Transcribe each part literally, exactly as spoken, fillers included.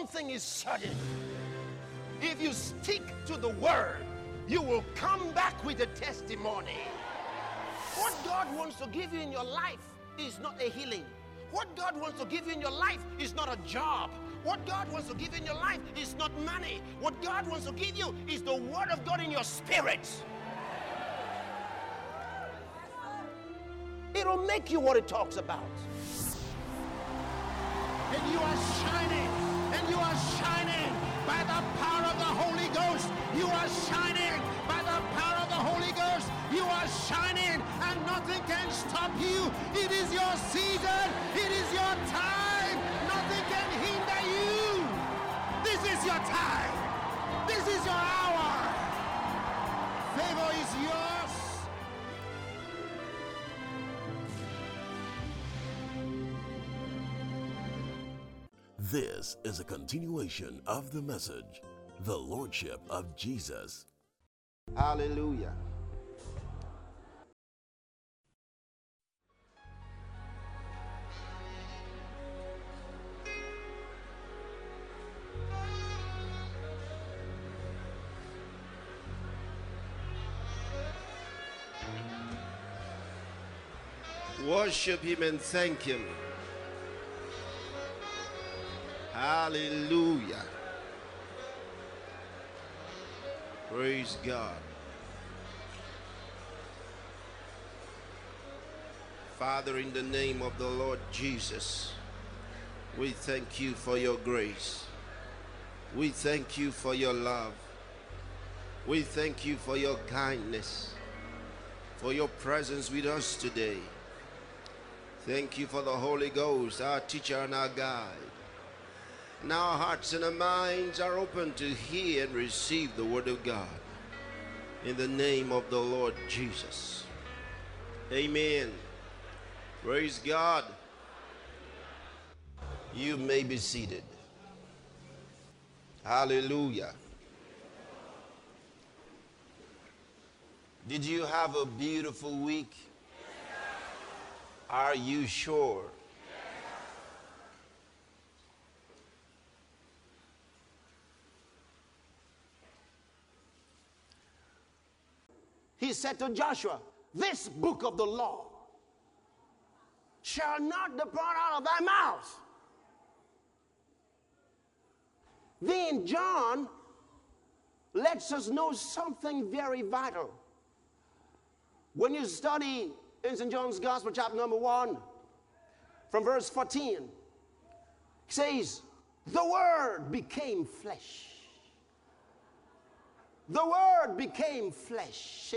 thing is certain. If you stick to the word, you will come back with a testimony. What God wants to give you in your life is not a healing. What God wants to give you in your life is not a job. What God wants to give you in your life is not money. What God wants to give you is the word of God in your spirit. It'll make you what it talks about. And you are shining, and you are shining by the power of the Holy Ghost. You are shining by the power of the Holy Ghost. You are shining, and nothing can stop you. It is your season. It is your time. Nothing can hinder you. This is your time. This is your hour. Favor is yours. This is a continuation of the message, The Lordship of Jesus. Hallelujah. Worship him and thank him. Hallelujah. Praise God. Father, in the name of the Lord Jesus, we thank you for your grace. We thank you for your love. We thank you for your kindness, for your presence with us today. Thank you for the Holy Ghost, our teacher and our guide. Now our hearts and our minds are open to hear and receive the word of God. In the name of the Lord Jesus. Amen. Praise God. You may be seated. Hallelujah. Did you have a beautiful week? Are you sure? He said to Joshua, this book of the law shall not depart out of thy mouth. Then John lets us know something very vital. When you study in Saint John's Gospel, chapter number one, from verse fourteen, it says, the Word became flesh. The Word became flesh,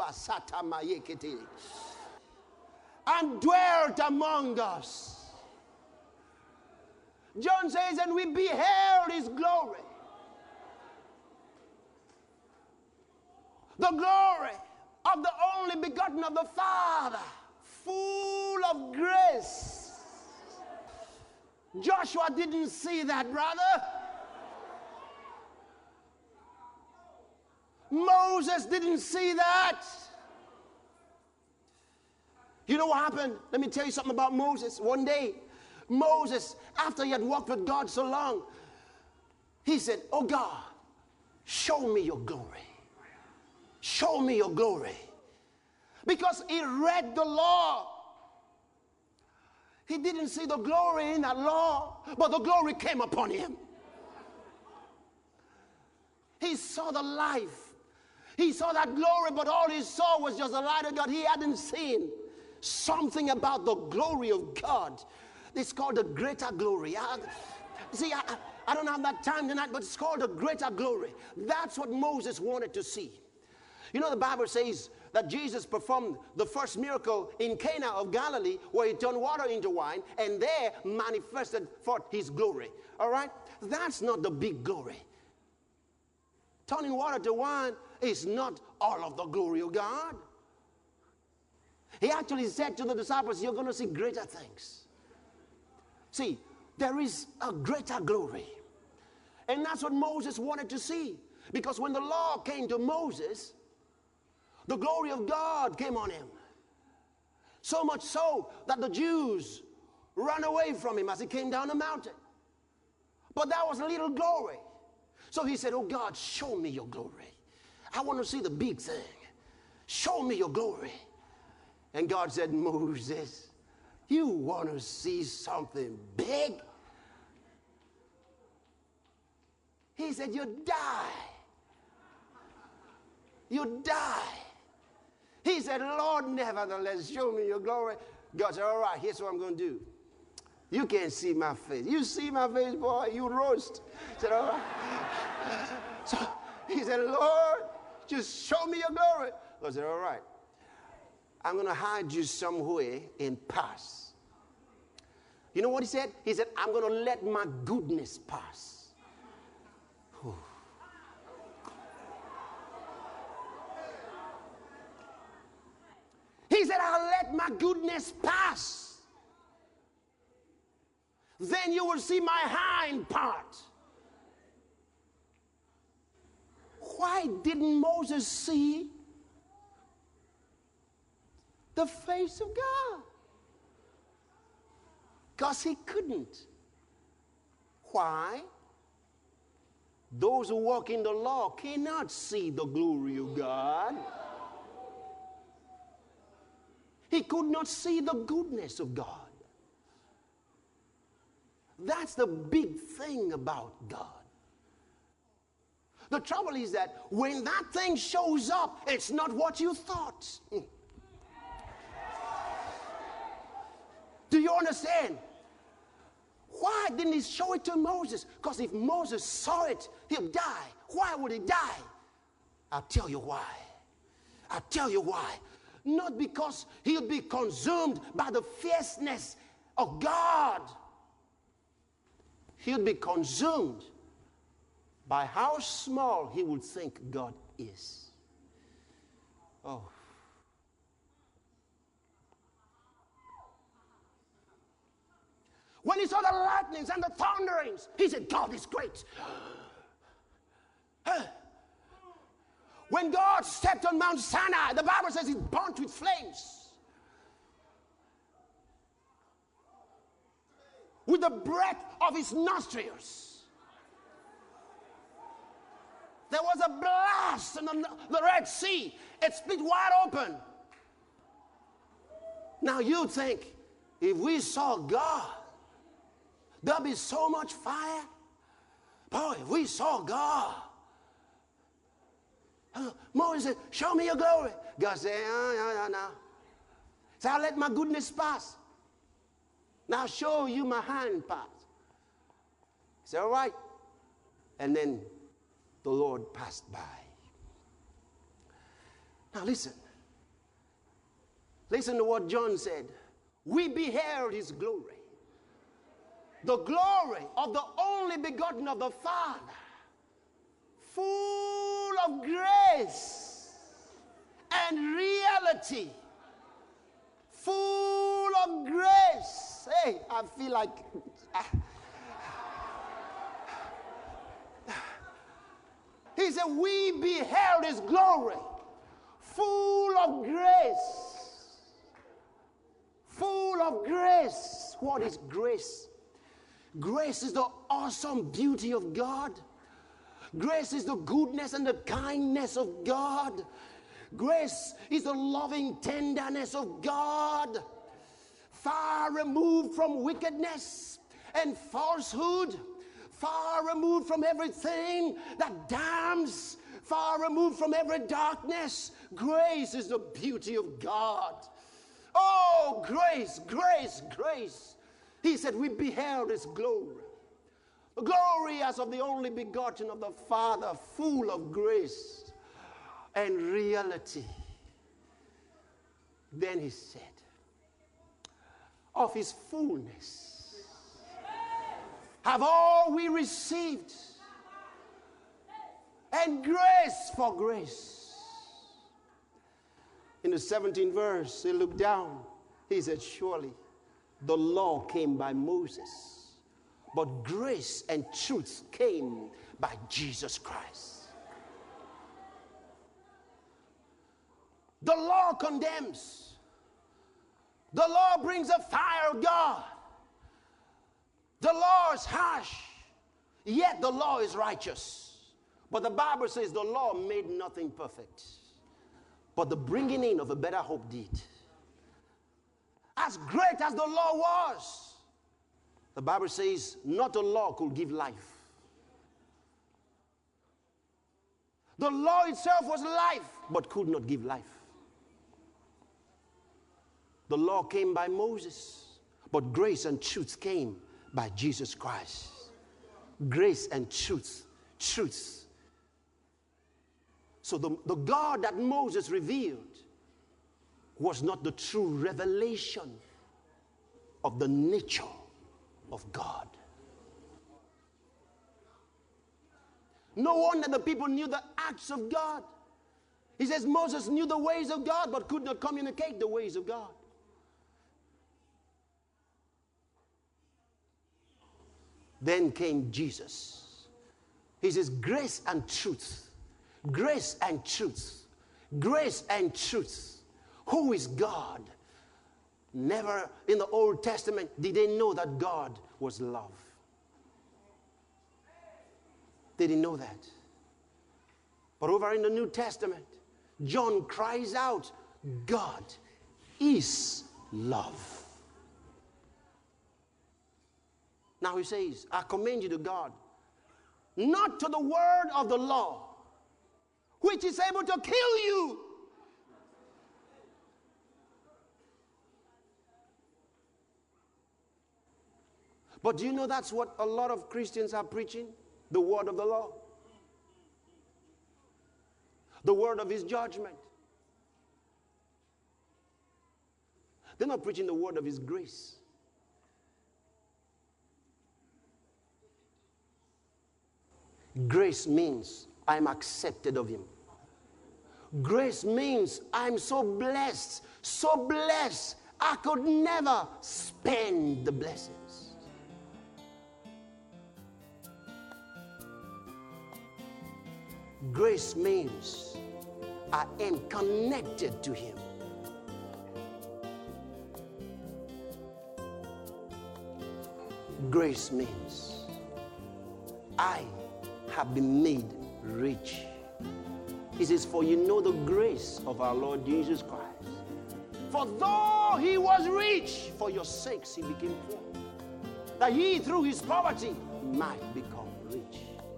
and dwelt among us. John says, and we beheld his glory. The glory of the only begotten of the Father, full of grace. Joshua didn't see that, brother. Moses didn't see that. You know what happened? Let me tell you something about Moses. One day, Moses, after he had walked with God so long, he said, oh God, show me your glory. Show me your glory. Because he read the law. He didn't see the glory in that law, but the glory came upon him. He saw the life. He saw that glory, but all he saw was just the light of God. He hadn't seen something about the glory of God. It's called the greater glory. I, see, I, I don't have that time tonight, but it's called the greater glory. That's what Moses wanted to see. You know, the Bible says that Jesus performed the first miracle in Cana of Galilee, where he turned water into wine, and there manifested forth his glory. All right? That's not the big glory. Turning water to wine is not all of the glory of God. He actually said to the disciples, you're going to see greater things. See, there is a greater glory. And that's what Moses wanted to see. Because when the law came to Moses, the glory of God came on him. So much so that the Jews ran away from him as he came down the mountain. But that was a little glory. So he said, oh God, show me your glory. I want to see the big thing. Show me your glory. And God said, Moses, you want to see something big? He said, you die. You die. He said, Lord, nevertheless, show me your glory. God said, all right, here's what I'm going to do. You can't see my face. You see my face, boy, you roast. He said, all right. So he said, Lord, just show me your glory. God said, all right. I'm going to hide you somewhere and pass. You know what he said? He said, I'm going to let my goodness pass. Whew. He said, I'll let my goodness pass. Then you will see my hind part. Why didn't Moses see the face of God? Because he couldn't. Why? Those who walk in the law cannot see the glory of God. He could not see the goodness of God. That's the big thing about God. The trouble is that when that thing shows up, it's not what you thought. Do you understand? Why didn't he show it to Moses? Because if Moses saw it, he'll die. Why would he die? I'll tell you why. I'll tell you why. Not because he'll be consumed by the fierceness of God. He'll be consumed by how small he would think God is. Oh. When he saw the lightnings and the thunderings, he said, God is great. When God stepped on Mount Sinai, the Bible says he burnt with flames. With the breath of his nostrils. There was a blast in the, the Red Sea. It split wide open. Now you think, if we saw God, there'll be so much fire. Boy, if we saw God. Uh, Moses said, show me your glory. God said, no, no, no, no. So I'll let my goodness pass. Now I'll show you my hind part. He said, all right. And then the Lord passed by. Now listen. Listen to what John said. We beheld his glory. The glory of the only begotten of the Father. Full of grace and reality. Full of grace. Hey, I feel like... Uh, he said, we beheld his glory. Full of grace. Full of grace. What is grace? Grace is the awesome beauty of God. Grace is the goodness and the kindness of God. Grace is the loving tenderness of God. Far removed from wickedness and falsehood. Far removed from everything that damns. Far removed from every darkness. Grace is the beauty of God. Oh, grace, grace, grace. He said, we beheld his glory. The glory as of the only begotten of the Father, full of grace and reality. Then he said, of his fullness have all we received, and grace for grace. In the seventeenth verse, he looked down. He said, surely the law came by Moses, but grace and truth came by Jesus Christ. The law condemns. The law brings a fire of God. The law is harsh. Yet the law is righteous. But the Bible says the law made nothing perfect, but the bringing in of a better hope did. As great as the law was, the Bible says not a law could give life. The law itself was life, but could not give life. The law came by Moses, but grace and truth came by Jesus Christ. Grace and truth, truth. So the, the God that Moses revealed was not the true revelation of the nature of God. No wonder the people knew the acts of God. He says Moses knew the ways of God but could not communicate the ways of God. Then came Jesus. He says grace and truth. Grace and truth. Grace and truth. Who is God? Never in the Old Testament did they know that God was love. They didn't know that. But over in the New Testament, John cries out, God is love. Now he says, I commend you to God, not to the word of the law, which is able to kill you. But do you know that's what a lot of Christians are preaching? The word of the law. The word of his judgment. They're not preaching the word of his grace. Grace means I'm accepted of him. Grace means I'm so blessed, so blessed, I could never spend the blessings. Grace means I am connected to him. Grace means I have been made rich. He says, for you know the grace of our Lord Jesus Christ. For though he was rich, for your sakes he became poor, that ye through his poverty might become rich.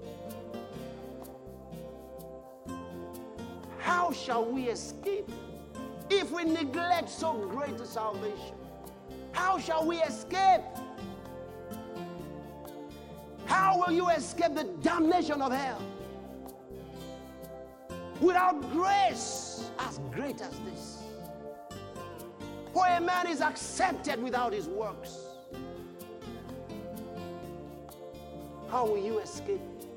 How shall we escape if we neglect so great a salvation? How shall we escape? How will you escape the damnation of hell? Without grace as great as this. For a man is accepted without his works. How will you escape?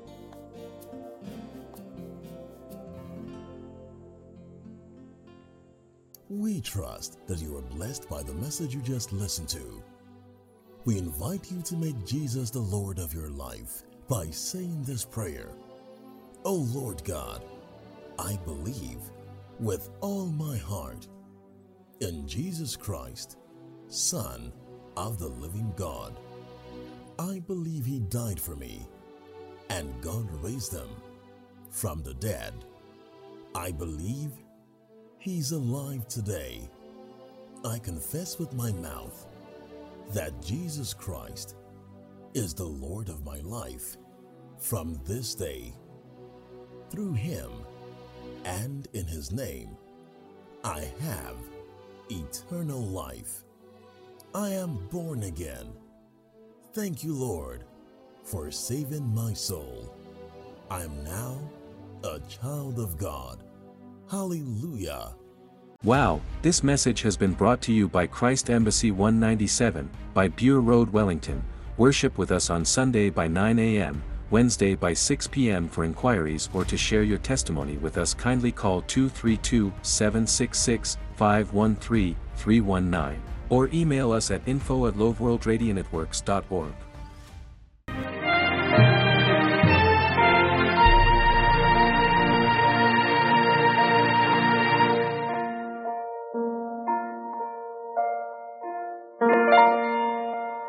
We trust that you are blessed by the message you just listened to. We invite you to make Jesus the Lord of your life by saying this prayer. Oh Lord God, I believe with all my heart in Jesus Christ, Son of the living God. I believe he died for me and God raised him from the dead. I believe he's alive today. I confess with my mouth that Jesus Christ is the Lord of my life from this day. Through him and in his name, I have eternal life. I am born again. Thank you, Lord, for saving my soul. I am now a child of God. Hallelujah. Wow, this message has been brought to you by Christ Embassy one ninety-seven, by Bure Road, Wellington. Worship with us on Sunday by nine a m, Wednesday by six p m For inquiries or to share your testimony with us, kindly call two three two, seven six six, five one three, three one nine or email us at info at loveworldradionetworks dot org.